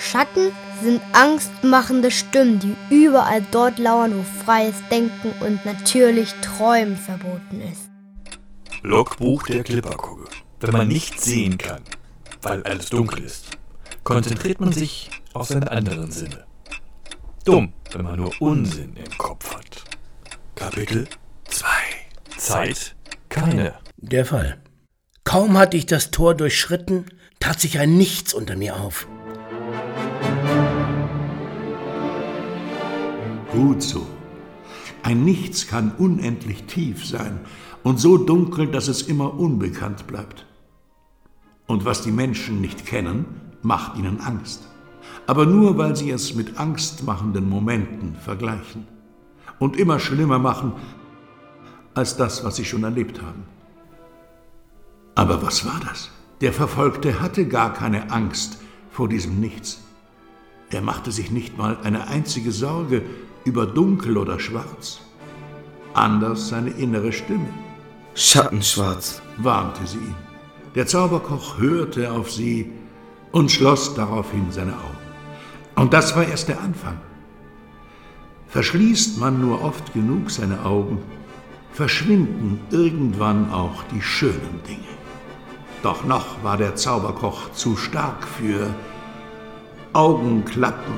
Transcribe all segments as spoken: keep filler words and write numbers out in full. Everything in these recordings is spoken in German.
Schatten sind angstmachende Stimmen, die überall dort lauern, wo freies Denken und natürlich Träumen verboten ist. Logbuch der Klipperkugel. Wenn man nichts sehen kann, weil alles dunkel ist, konzentriert man sich auf seine anderen Sinne. Dumm, wenn man nur Unsinn im Kopf hat. Kapitel zwei. Zeit keine. Der Fall. Kaum hatte ich das Tor durchschritten, tat sich ein Nichts unter mir auf. Gut so. Ein Nichts kann unendlich tief sein und so dunkel, dass es immer unbekannt bleibt. Und was die Menschen nicht kennen, macht ihnen Angst. Aber nur, weil sie es mit angstmachenden Momenten vergleichen und immer schlimmer machen als das, was sie schon erlebt haben. Aber was war das? Der Verfolgte hatte gar keine Angst vor diesem Nichts. Er machte sich nicht mal eine einzige Sorge über Dunkel oder Schwarz. Anders seine innere Stimme. Schattenschwarz, warnte sie ihn. Der Zauberkoch hörte auf sie und schloss daraufhin seine Augen. Und das war erst der Anfang. Verschließt man nur oft genug seine Augen, verschwinden irgendwann auch die schönen Dinge. Doch noch war der Zauberkoch zu stark für Augenklappen.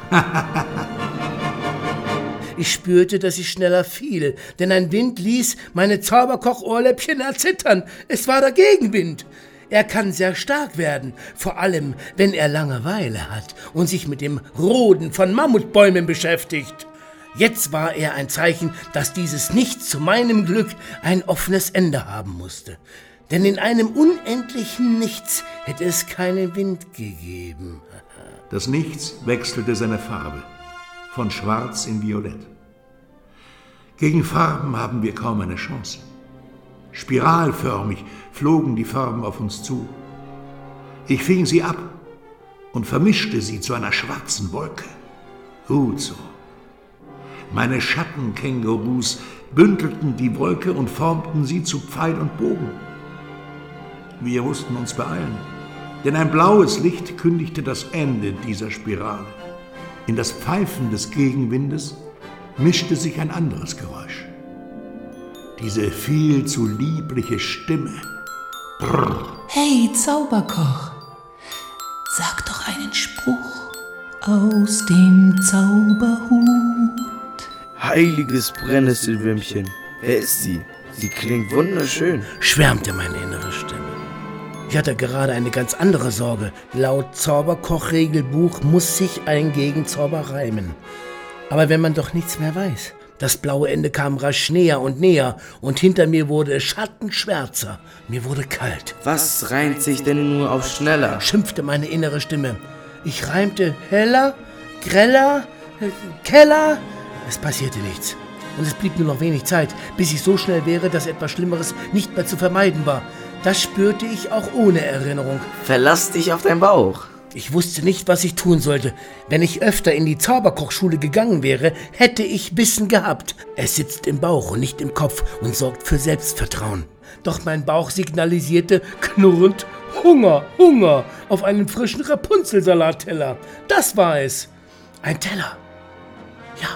Ich spürte, dass ich schneller fiel, denn ein Wind ließ meine Zauberkoch-Ohrläppchen erzittern. Es war der Gegenwind. Er kann sehr stark werden, vor allem, wenn er Langeweile hat und sich mit dem Roden von Mammutbäumen beschäftigt. Jetzt war er ein Zeichen, dass dieses Nichts zu meinem Glück ein offenes Ende haben musste. Denn in einem unendlichen Nichts hätte es keinen Wind gegeben. Das Nichts wechselte seine Farbe, von schwarz in violett. Gegen Farben haben wir kaum eine Chance. Spiralförmig flogen die Farben auf uns zu. Ich fing sie ab und vermischte sie zu einer schwarzen Wolke. Gut so. Meine Schattenkängurus bündelten die Wolke und formten sie zu Pfeil und Bogen. Wir mussten uns beeilen, denn ein blaues Licht kündigte das Ende dieser Spirale. In das Pfeifen des Gegenwindes mischte sich ein anderes Geräusch. Diese viel zu liebliche Stimme. Brrr. Hey, Zauberkoch, sag doch einen Spruch aus dem Zauberhut. heiliges Brennnesselwürmchen. Wer ist sie? Sie klingt wunderschön, schwärmte meine innere Stimme. Ich hatte gerade eine ganz andere Sorge. Laut Zauberkoch-Regelbuch muss sich ein Gegenzauber reimen. Aber wenn man doch nichts mehr weiß. Das blaue Ende kam rasch näher und näher und hinter mir wurde es schattenschwärzer. Mir wurde kalt. Was reimt sich denn nur auf schneller? Schimpfte meine innere Stimme. Ich reimte heller, greller, Keller. Es passierte nichts. Und es blieb nur noch wenig Zeit, bis ich so schnell wäre, dass etwas Schlimmeres nicht mehr zu vermeiden war. Das spürte ich auch ohne Erinnerung. Verlass dich auf deinen Bauch. Ich wusste nicht, was ich tun sollte. Wenn ich öfter in die Zauberkochschule gegangen wäre, hätte ich Wissen gehabt. Es sitzt im Bauch und nicht im Kopf und sorgt für Selbstvertrauen. Doch mein Bauch signalisierte knurrend Hunger, Hunger auf einen frischen Rapunzelsalatteller. Das war es. Ein Teller. Ja.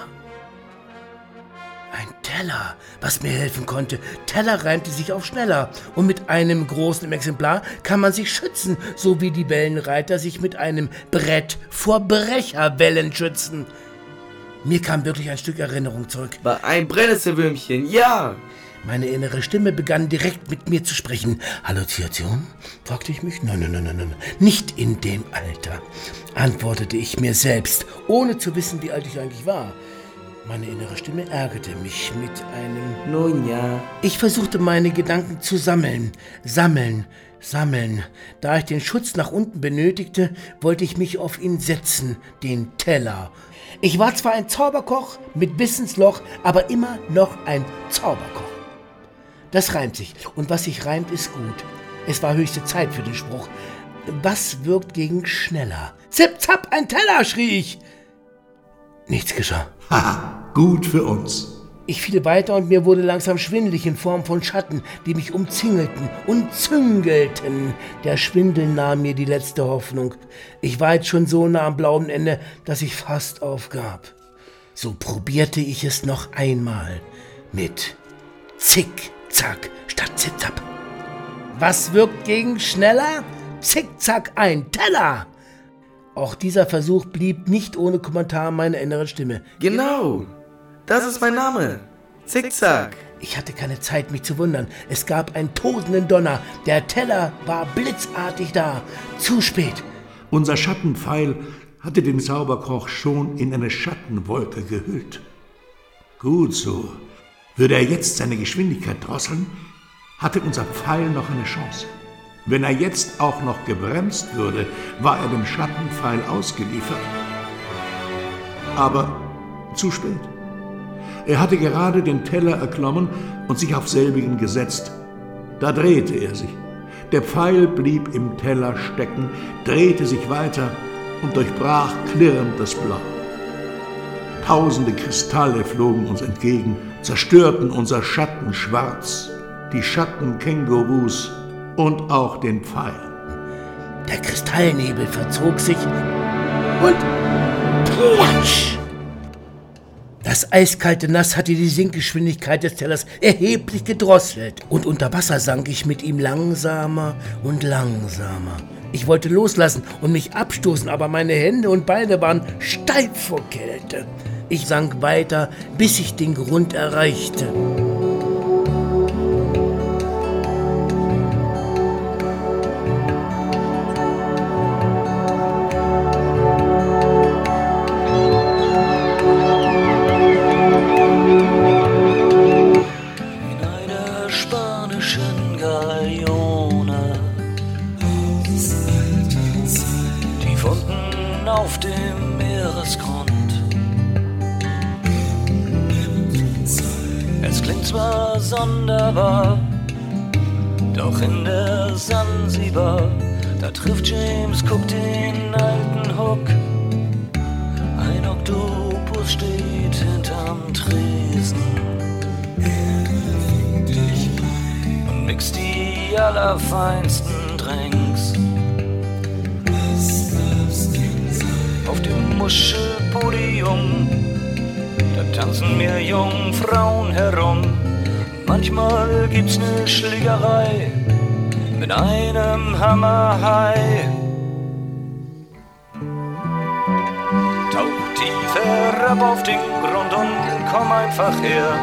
Ein Teller, was mir helfen konnte. Teller reimte sich auf schneller. Und mit einem großen Exemplar kann man sich schützen, so wie die Wellenreiter sich mit einem Brett vor Brecherwellen schützen. Mir kam wirklich ein Stück Erinnerung zurück. Bei ein Brennnesselwürmchen, ja! Meine innere Stimme begann direkt mit mir zu sprechen. Halluzination? Fragte ich mich. Nein, nein, nein, nein, nicht in dem Alter, antwortete ich mir selbst, ohne zu wissen, wie alt ich eigentlich war. Meine innere Stimme ärgerte mich mit einem Nun ja. Ich versuchte meine Gedanken zu sammeln, sammeln, sammeln. Da ich den Schutz nach unten benötigte, wollte ich mich auf ihn setzen, den Teller. Ich war zwar ein Zauberkoch mit Wissensloch, aber immer noch ein Zauberkoch. Das reimt sich und was sich reimt, ist gut. Es war höchste Zeit für den Spruch. Was wirkt gegen schneller? Zip, zap, ein Teller, schrie ich. Nichts geschah. Haha, gut für uns. Ich fiel weiter und mir wurde langsam schwindelig in Form von Schatten, die mich umzingelten und züngelten. Der Schwindel nahm mir die letzte Hoffnung. Ich war jetzt schon so nah am blauen Ende, dass ich fast aufgab. So probierte ich es noch einmal mit Zick-Zack statt Zip-Zap. Was wirkt gegen schneller? Zick-Zack, ein Teller! Auch dieser Versuch blieb nicht ohne Kommentar meiner inneren Stimme. Genau, das ist mein Name. Zickzack. Ich hatte keine Zeit, mich zu wundern. Es gab einen tosenden Donner. Der Teller war blitzartig da. Zu spät. Unser Schattenpfeil hatte den Zauberkoch schon in eine Schattenwolke gehüllt. Gut so. Würde er jetzt seine Geschwindigkeit drosseln, hatte unser Pfeil noch eine Chance. Wenn er jetzt auch noch gebremst würde, war er dem Schattenpfeil ausgeliefert. Aber zu spät. Er hatte gerade den Teller erklommen und sich auf selbigen gesetzt. Da drehte er sich. Der Pfeil blieb im Teller stecken, drehte sich weiter und durchbrach klirrend das Blau. Tausende Kristalle flogen uns entgegen, zerstörten unser Schattenschwarz, die Schattenkängurus und auch den Pfeil. Der Kristallnebel verzog sich und platsch! Das eiskalte Nass hatte die Sinkgeschwindigkeit des Tellers erheblich gedrosselt und unter Wasser sank ich mit ihm langsamer und langsamer. Ich wollte loslassen und mich abstoßen, aber meine Hände und Beine waren steif vor Kälte. Ich sank weiter, bis ich den Grund erreichte. Auf dem Meeresgrund. Es klingt zwar sonderbar, doch in der Sansibar, da trifft James Cook den alten Hook. Ein Oktopus steht hinterm Tresen und mixt die allerfeinsten Drinks. Auf dem Muschelpodium, da tanzen mir Jungfrauen herum. Manchmal gibt's ne Schlägerei mit einem Hammerhai. Tauch tief herab auf den Grund und komm einfach her.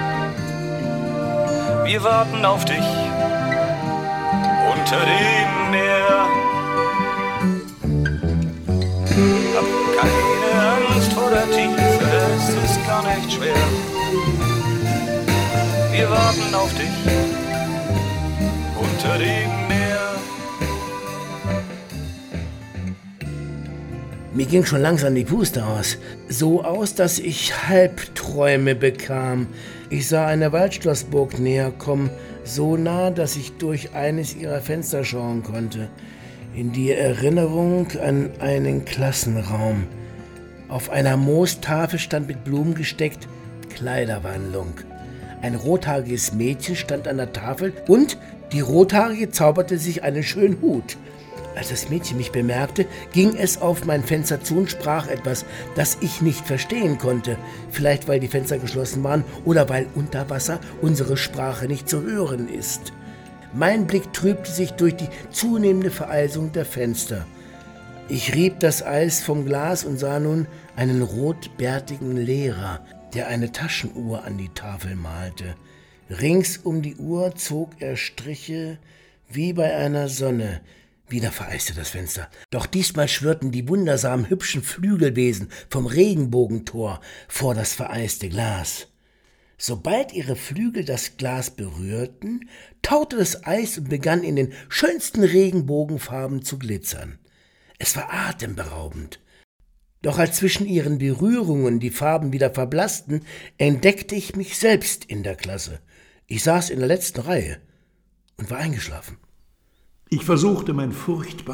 Wir warten auf dich unter dem Meer. Hab keine Angst vor der Tiefe, es ist gar nicht schwer. Wir warten auf dich unter dem Meer. Mir ging schon langsam die Puste aus. So aus, dass ich Halbträume bekam. Ich sah eine Waldschlossburg näher kommen, so nah, dass ich durch eines ihrer Fenster schauen konnte. In die Erinnerung an einen Klassenraum. Auf einer Moostafel stand mit Blumen gesteckt Kleiderwandlung. Ein rothaariges Mädchen stand an der Tafel und die Rothaarige zauberte sich einen schönen Hut. Als das Mädchen mich bemerkte, ging es auf mein Fenster zu und sprach etwas, das ich nicht verstehen konnte. Vielleicht, weil die Fenster geschlossen waren oder weil unter Wasser unsere Sprache nicht zu hören ist. Mein Blick trübte sich durch die zunehmende Vereisung der Fenster. Ich rieb das Eis vom Glas und sah nun einen rotbärtigen Lehrer, der eine Taschenuhr an die Tafel malte. Rings um die Uhr zog er Striche wie bei einer Sonne. Wieder vereiste das Fenster. Doch diesmal schwirrten die wundersam hübschen Flügelwesen vom Regenbogentor vor das vereiste Glas. Sobald ihre Flügel das Glas berührten, taute das Eis und begann in den schönsten Regenbogenfarben zu glitzern. Es war atemberaubend. Doch als zwischen ihren Berührungen die Farben wieder verblassten, entdeckte ich mich selbst in der Klasse. Ich saß in der letzten Reihe und war eingeschlafen. Ich versuchte mein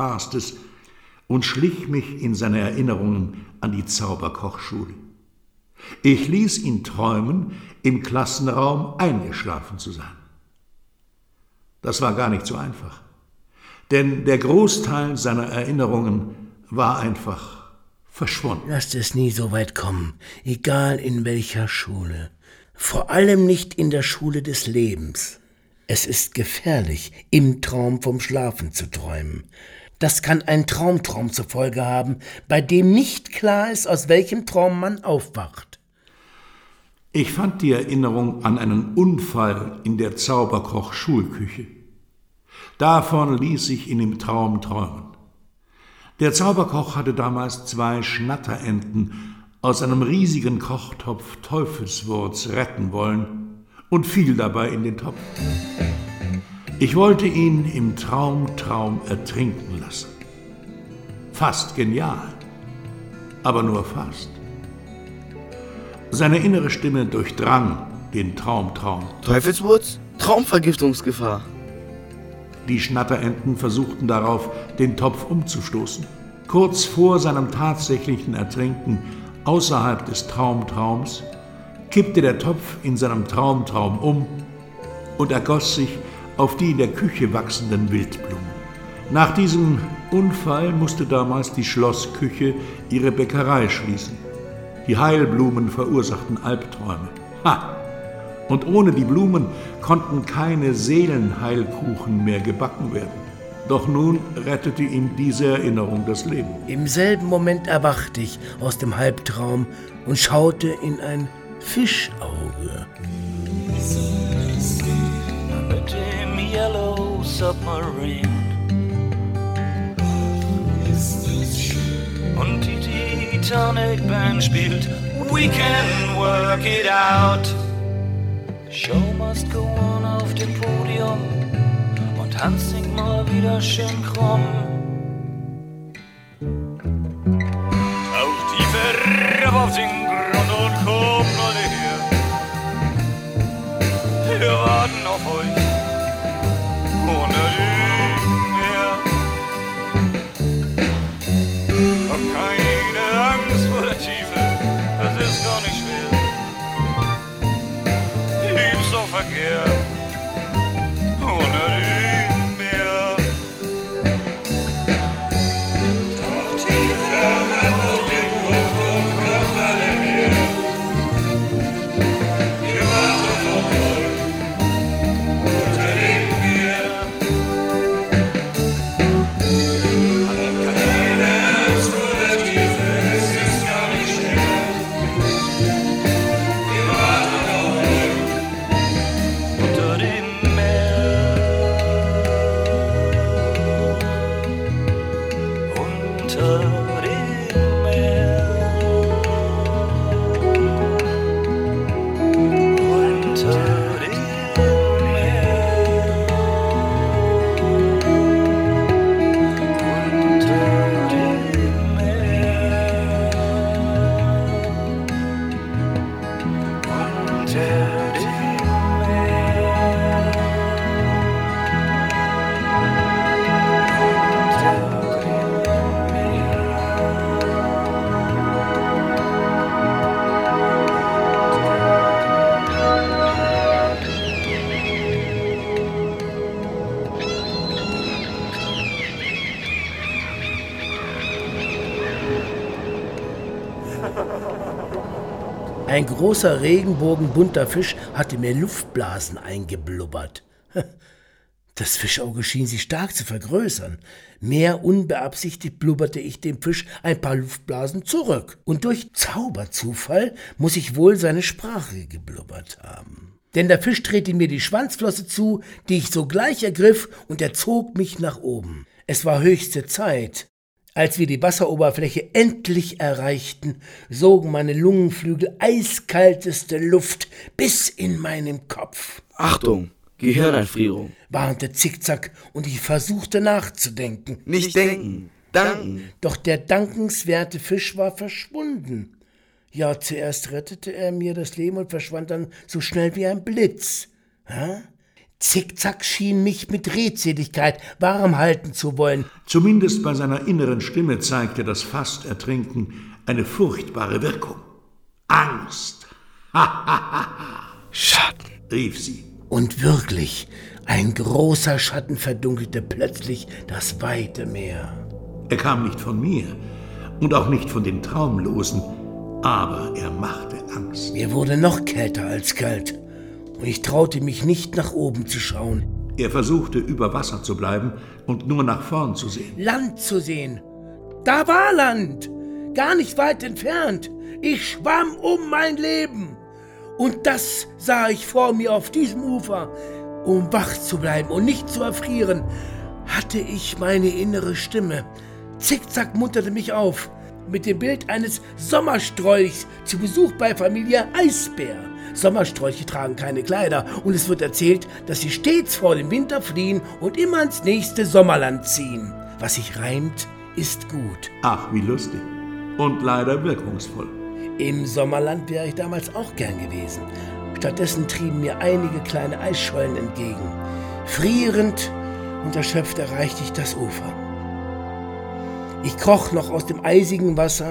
Furchtbarstes und schlich mich in seine Erinnerungen an die Zauberkochschule. Ich ließ ihn träumen, im Klassenraum eingeschlafen zu sein. Das war gar nicht so einfach, denn der Großteil seiner Erinnerungen war einfach verschwunden. Lasst es nie so weit kommen, egal in welcher Schule. Vor allem nicht in der Schule des Lebens. Es ist gefährlich, im Traum vom Schlafen zu träumen. Das kann ein Traumtraum zur Folge haben, bei dem nicht klar ist, aus welchem Traum man aufwacht. Ich fand die Erinnerung an einen Unfall in der Zauberkoch-Schulküche. Davon ließ ich ihn im Traum träumen. Der Zauberkoch hatte damals zwei Schnatterenten aus einem riesigen Kochtopf Teufelswurz retten wollen und fiel dabei in den Topf. Ich wollte ihn im Traumtraum ertrinken lassen. Fast genial, aber nur fast. Seine innere Stimme durchdrang den Traumtraum. Teufelswurz? Traumvergiftungsgefahr. Die Schnatterenten versuchten darauf, den Topf umzustoßen. Kurz vor seinem tatsächlichen Ertrinken, außerhalb des Traumtraums, kippte der Topf in seinem Traumtraum um und ergoss sich auf die in der Küche wachsenden Wildblumen. Nach diesem Unfall musste damals die Schlossküche ihre Bäckerei schließen. Die Heilblumen verursachten Albträume. Ha! Und ohne die Blumen konnten keine Seelenheilkuchen mehr gebacken werden. Doch nun rettete ihm diese Erinnerung das Leben. Im selben Moment erwachte ich aus dem Halbtraum und schaute in ein Fischauge. Mit dem Yellow Submarine. Und die Titanic Band spielt We Can Work It Out. The Show must go on auf dem Podium und Hans singt mal wieder schön krumm. Taucht tiefer ab auf den Grund und kommt alle her. Wir warten auf euch ohne den Meer. Hab keine Angst vor der Tiefe, das ist gar nicht schwer. Lieb's doch verkehrt ohne den Meer. Taucht tiefer ab auf den Grund und kommt alle her. Wir warten auf euch unter dem Meer. Hab keine Angst vor der Tiefe, es ist gar nicht schwer. Wir warten auf euch unter dem Meer. Unter dem Meer. Unter dem Ein großer Regenbogen-bunter Fisch hatte mir Luftblasen eingeblubbert. Das Fischauge schien sich stark zu vergrößern. Mehr unbeabsichtigt blubberte ich dem Fisch ein paar Luftblasen zurück. Und durch Zauberzufall muss ich wohl seine Sprache geblubbert haben. Denn der Fisch drehte mir die Schwanzflosse zu, die ich sogleich ergriff, und er zog mich nach oben. Es war höchste Zeit. Als wir die Wasseroberfläche endlich erreichten, sogen meine Lungenflügel eiskalteste Luft bis in meinen Kopf. Achtung, Gehirneinfrierung. Warnte Zickzack, und ich versuchte nachzudenken. Nicht denken, danken. Doch der dankenswerte Fisch war verschwunden. Ja, zuerst rettete er mir das Leben und verschwand dann so schnell wie ein Blitz. Hä? Zickzack schien mich mit Redseligkeit warm halten zu wollen. Zumindest bei seiner inneren Stimme zeigte das Fastertrinken eine furchtbare Wirkung. Angst. Schatten, rief sie. Und wirklich, ein großer Schatten verdunkelte plötzlich das weite Meer. Er kam nicht von mir und auch nicht von den Traumlosen, aber er machte Angst. Mir wurde noch kälter als kalt und ich traute mich nicht nach oben zu schauen. Er versuchte, über Wasser zu bleiben und nur nach vorn zu sehen. Land zu sehen. Da war Land, gar nicht weit entfernt. Ich schwamm um mein Leben. Und das sah ich vor mir auf diesem Ufer. Um wach zu bleiben und nicht zu erfrieren, hatte ich meine innere Stimme. Zickzack munterte mich auf, mit dem Bild eines Sommerstrolchs zu Besuch bei Familie Eisbär. Sommerstrolche tragen keine Kleider und es wird erzählt, dass sie stets vor dem Winter fliehen und immer ins nächste Sommerland ziehen. Was sich reimt, ist gut. Ach, wie lustig. Und leider wirkungsvoll. Im Sommerland wäre ich damals auch gern gewesen. Stattdessen trieben mir einige kleine Eisschollen entgegen. Frierend und erschöpft erreichte ich das Ufer. Ich kroch noch aus dem eisigen Wasser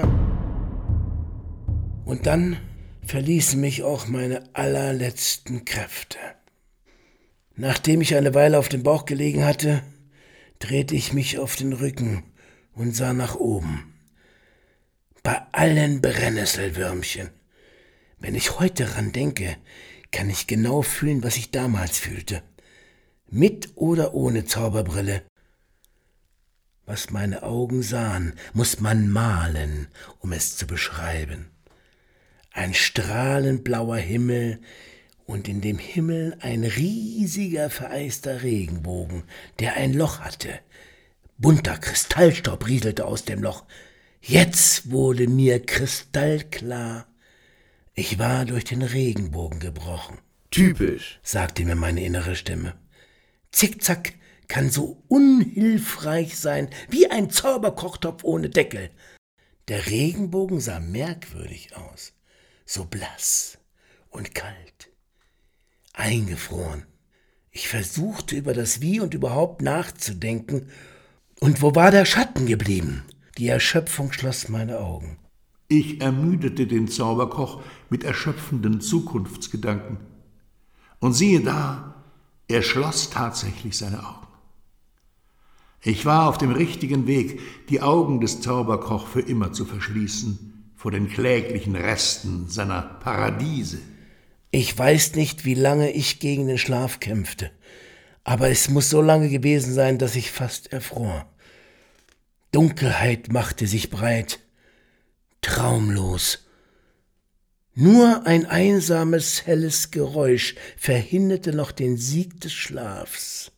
und dann verließen mich auch meine allerletzten Kräfte. Nachdem ich eine Weile auf dem Bauch gelegen hatte, drehte ich mich auf den Rücken und sah nach oben. Bei allen Brennnesselwürmchen. Wenn ich heute daran denke, kann ich genau fühlen, was ich damals fühlte. Mit oder ohne Zauberbrille. Was meine Augen sahen, muss man malen, um es zu beschreiben. Ein strahlend blauer Himmel und in dem Himmel ein riesiger vereister Regenbogen, der ein Loch hatte. Bunter Kristallstaub rieselte aus dem Loch. Jetzt wurde mir kristallklar, ich war durch den Regenbogen gebrochen. Typisch, sagte mir meine innere Stimme. Zickzack kann so unhilfreich sein wie ein Zauberkochtopf ohne Deckel. Der Regenbogen sah merkwürdig aus, so blass und kalt, eingefroren. Ich versuchte über das Wie und überhaupt nachzudenken. Und wo war der Schatten geblieben? Die Erschöpfung schloss meine Augen. Ich ermüdete den Zauberkoch mit erschöpfenden Zukunftsgedanken. Und siehe da, er schloss tatsächlich seine Augen. Ich war auf dem richtigen Weg, die Augen des Zauberkoch für immer zu verschließen, vor den kläglichen Resten seiner Paradiese. Ich weiß nicht, wie lange ich gegen den Schlaf kämpfte, aber es muss so lange gewesen sein, dass ich fast erfror. Dunkelheit machte sich breit, traumlos. Nur ein einsames, helles Geräusch verhinderte noch den Sieg des Schlafs.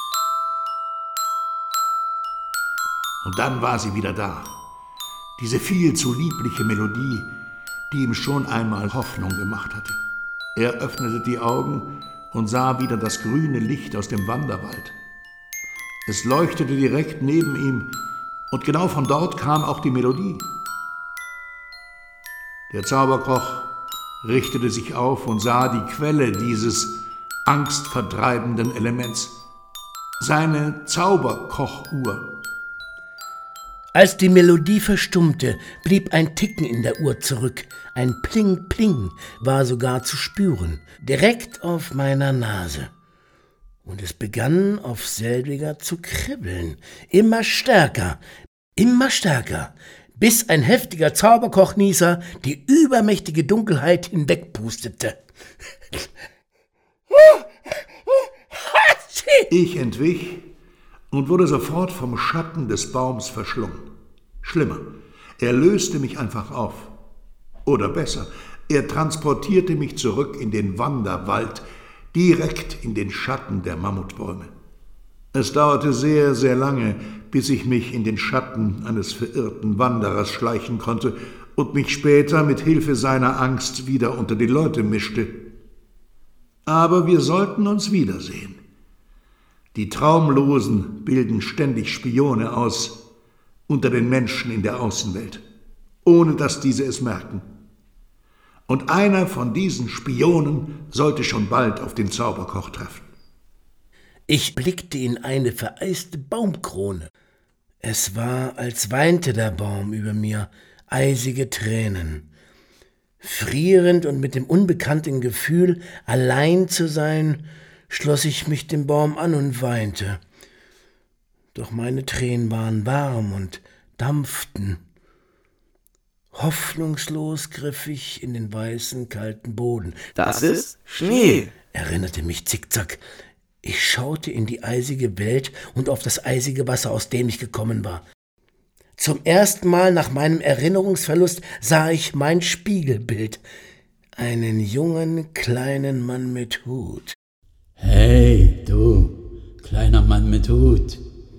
Und dann war sie wieder da, diese viel zu liebliche Melodie, die ihm schon einmal Hoffnung gemacht hatte. Er öffnete die Augen und sah wieder das grüne Licht aus dem Wanderwald. Es leuchtete direkt neben ihm, und genau von dort kam auch die Melodie. Der Zauberkoch richtete sich auf und sah die Quelle dieses angstvertreibenden Elements, seine Zauberkochuhr. Als die Melodie verstummte, blieb ein Ticken in der Uhr zurück. Ein Pling-Pling war sogar zu spüren, direkt auf meiner Nase. Und es begann auf selbiger zu kribbeln, immer stärker, immer stärker, bis ein heftiger Zauberkochnießer die übermächtige Dunkelheit hinwegpustete. Ich entwich und wurde sofort vom Schatten des Baums verschlungen. Schlimmer, er löste mich einfach auf. Oder besser, er transportierte mich zurück in den Wanderwald, direkt in den Schatten der Mammutbäume. Es dauerte sehr, sehr lange, bis ich mich in den Schatten eines verirrten Wanderers schleichen konnte und mich später mit Hilfe seiner Angst wieder unter die Leute mischte. Aber wir sollten uns wiedersehen. Die Traumlosen bilden ständig Spione aus unter den Menschen in der Außenwelt, ohne dass diese es merken. Und einer von diesen Spionen sollte schon bald auf den Zauberkoch treffen. Ich blickte in eine vereiste Baumkrone. Es war, als weinte der Baum über mir eisige Tränen. Frierend und mit dem unbekannten Gefühl, allein zu sein, schloss ich mich dem Baum an und weinte. Doch meine Tränen waren warm und dampften. Hoffnungslos griff ich in den weißen, kalten Boden. Das ist Schnee, erinnerte mich Zickzack. Ich schaute in die eisige Welt und auf das eisige Wasser, aus dem ich gekommen war. Zum ersten Mal nach meinem Erinnerungsverlust sah ich mein Spiegelbild. Einen jungen, kleinen Mann mit Hut. Hey, du, kleiner Mann mit Hut.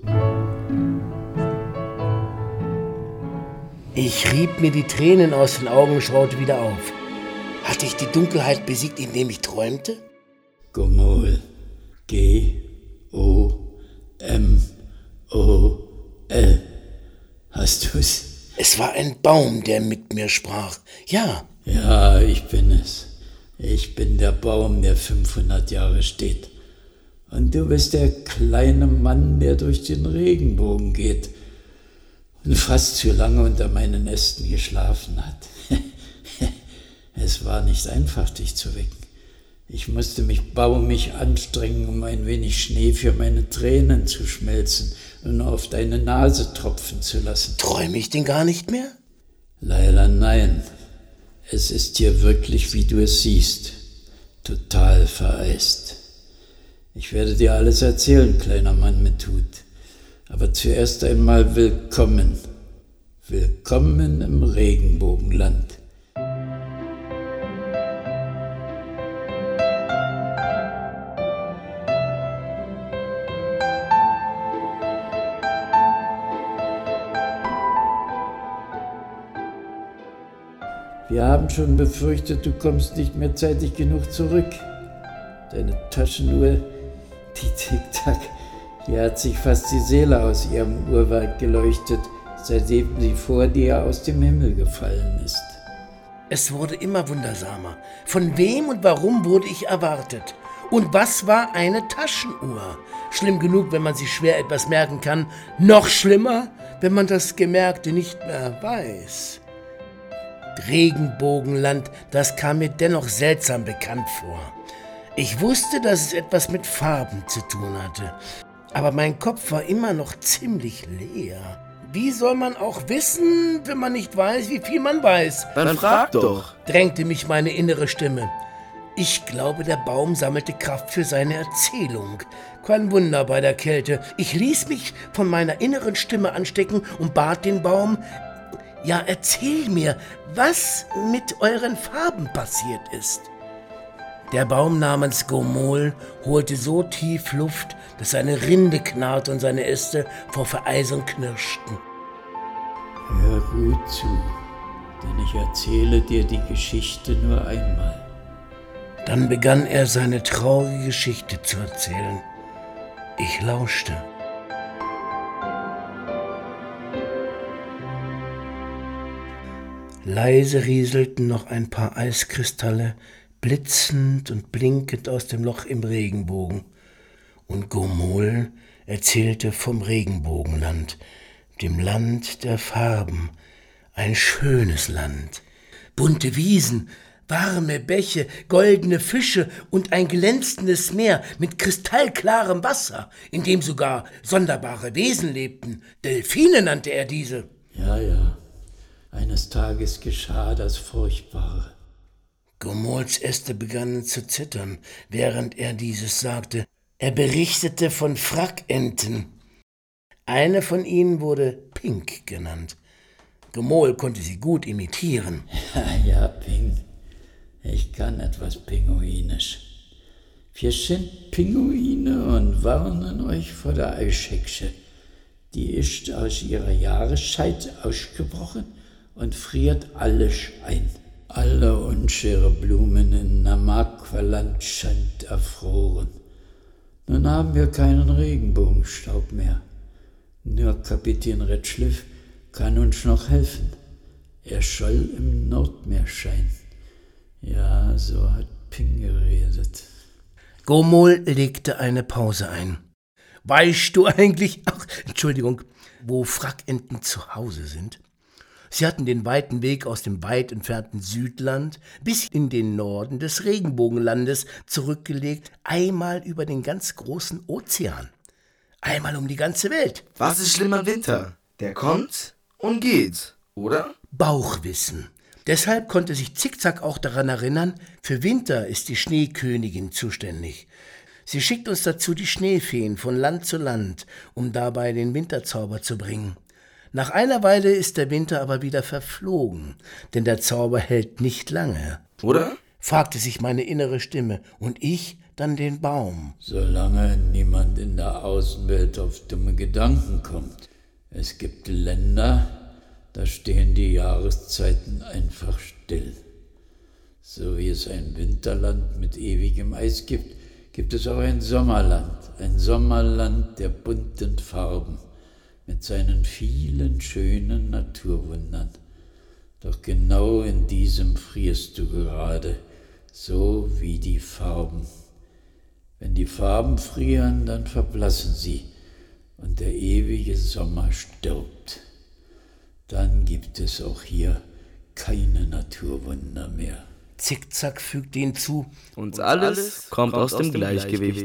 Ich rieb mir die Tränen aus den Augen und schaute wieder auf. Hatte ich die Dunkelheit besiegt, indem ich träumte? Gomol. G O M O L. Hast du's? Es war ein Baum, der mit mir sprach. Ja. Ja, ich bin es. Ich bin der Baum, der fünfhundert Jahre steht. Und du bist der kleine Mann, der durch den Regenbogen geht und fast zu lange unter meinen Ästen geschlafen hat. Es war nicht einfach, dich zu wecken. Ich musste mich baumig anstrengen, um ein wenig Schnee für meine Tränen zu schmelzen und auf deine Nase tropfen zu lassen. Träume ich denn gar nicht mehr? Leider nein. Es ist hier wirklich, wie du es siehst, total vereist. Ich werde dir alles erzählen, kleiner Mann mit Hut. Aber zuerst einmal willkommen. Willkommen im Regenbogenland. Wir haben schon befürchtet, du kommst nicht mehr zeitig genug zurück. Deine Taschenuhr, die Tick-Tack, hier hat sich fast die Seele aus ihrem Uhrwerk geleuchtet, seitdem sie vor dir aus dem Himmel gefallen ist. Es wurde immer wundersamer. Von wem und warum wurde ich erwartet? Und was war eine Taschenuhr? Schlimm genug, wenn man sich schwer etwas merken kann. Noch schlimmer, wenn man das Gemerkte nicht mehr weiß. Regenbogenland, das kam mir dennoch seltsam bekannt vor. Ich wusste, dass es etwas mit Farben zu tun hatte, aber mein Kopf war immer noch ziemlich leer. Wie soll man auch wissen, wenn man nicht weiß, wie viel man weiß? Dann frag doch, drängte mich meine innere Stimme. Ich glaube, der Baum sammelte Kraft für seine Erzählung. Kein Wunder bei der Kälte. Ich ließ mich von meiner inneren Stimme anstecken und bat den Baum: Ja, erzähl mir, was mit euren Farben passiert ist. Der Baum namens Gomol holte so tief Luft, dass seine Rinde knarrte und seine Äste vor Vereisung knirschten. Hör gut zu, denn ich erzähle dir die Geschichte nur einmal. Dann begann er seine traurige Geschichte zu erzählen. Ich lauschte. Leise rieselten noch ein paar Eiskristalle, blitzend und blinkend aus dem Loch im Regenbogen. Und Gomol erzählte vom Regenbogenland, dem Land der Farben, ein schönes Land. Bunte Wiesen, warme Bäche, goldene Fische und ein glänzendes Meer mit kristallklarem Wasser, in dem sogar sonderbare Wesen lebten. Delfine nannte er diese. Ja, ja. Eines Tages geschah das Furchtbare. Gomols Äste begannen zu zittern, während er dieses sagte. Er berichtete von Frackenten. Eine von ihnen wurde Pink genannt. Gomol konnte sie gut imitieren. Ja, ja, Pink. Ich kann etwas Pinguinisch. Wir sind Pinguine und warnen euch vor der Eishexe. Die ist aus ihrer Jahreszeit ausgebrochen und friert alles ein. Alle unsere Blumen in Namakwaland sind erfroren. Nun haben wir keinen Regenbogenstaub mehr. Nur Kapitän Redschliff kann uns noch helfen. Er soll im Nordmeer scheinen. Ja, so hat Ping geredet. Gomol legte eine Pause ein. Weißt du eigentlich, ach, Entschuldigung, wo Frackenten zu Hause sind? Sie hatten den weiten Weg aus dem weit entfernten Südland bis in den Norden des Regenbogenlandes zurückgelegt, einmal über den ganz großen Ozean. Einmal um die ganze Welt. Was ist schlimm am Winter? Der kommt und geht, oder? Bauchwissen. Deshalb konnte sich Zickzack auch daran erinnern, für Winter ist die Schneekönigin zuständig. Sie schickt uns dazu die Schneefeen von Land zu Land, um dabei den Winterzauber zu bringen. Nach einer Weile ist der Winter aber wieder verflogen, denn der Zauber hält nicht lange. Oder? Fragte sich meine innere Stimme und ich dann den Baum. Solange niemand in der Außenwelt auf dumme Gedanken kommt. Es gibt Länder, da stehen die Jahreszeiten einfach still. So wie es ein Winterland mit ewigem Eis gibt, gibt es auch ein Sommerland, ein Sommerland der bunten Farben, mit seinen vielen schönen Naturwundern. Doch genau in diesem frierst du gerade, so wie die Farben. Wenn die Farben frieren, dann verblassen sie und der ewige Sommer stirbt. Dann gibt es auch hier keine Naturwunder mehr. Zickzack fügte hinzu. Und alles kommt aus dem Gleichgewicht.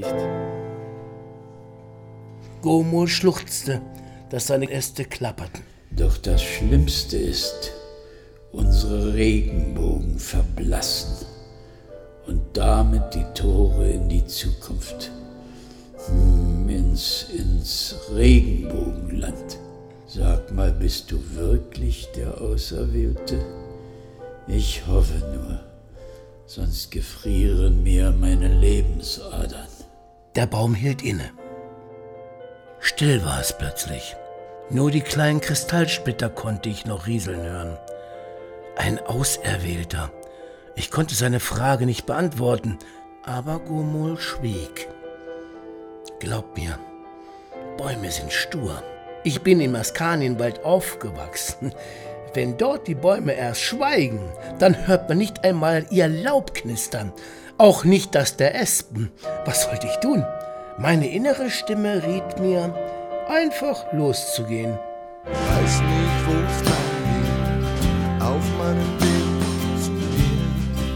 Gomol schluchzte, dass seine Äste klapperten. Doch das Schlimmste ist, unsere Regenbogen verblassen und damit die Tore in die Zukunft, hm, ins, ins Regenbogenland. Sag mal, bist du wirklich der Auserwählte? Ich hoffe nur, sonst gefrieren mir meine Lebensadern. Der Baum hielt inne. Still war es plötzlich. Nur die kleinen Kristallsplitter konnte ich noch rieseln hören. Ein Auserwählter. Ich konnte seine Frage nicht beantworten, aber Gomol schwieg. Glaub mir, Bäume sind stur. Ich bin im Askanienwald aufgewachsen. Wenn dort die Bäume erst schweigen, dann hört man nicht einmal ihr Laub knistern. Auch nicht das der Espen. Was sollte ich tun? Meine innere Stimme riet mir, einfach loszugehen. Weiß nicht, wo es lang geht, auf meinem Weg zu dir.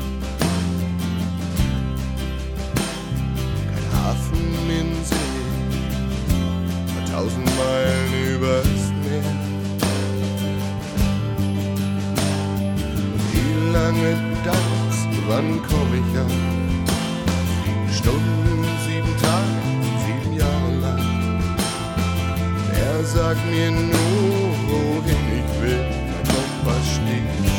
Kein Hafen in See, tausend Meilen übers Meer. Wie lange dauert's, wann komm ich an? Sieben Stunden, sieben Tage, sieben Jahre lang. Er sagt mir nur, wohin ich will, mein Kompass steht